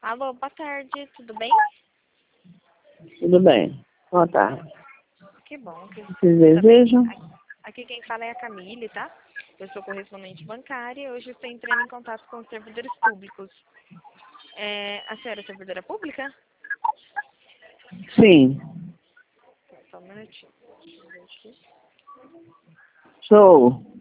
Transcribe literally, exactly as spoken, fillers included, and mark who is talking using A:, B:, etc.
A: Alô, boa tarde, tudo bem?
B: Tudo bem. Boa tarde.
A: Que bom. Que
B: Vocês desejam?
A: Aqui quem fala é a Camille, tá? Eu sou correspondente bancária e hoje estou entrando em contato com os servidores públicos. É, a senhora é servidora pública?
B: Sim.
A: Só um minutinho. Deixa eu ver aqui.
B: Sou.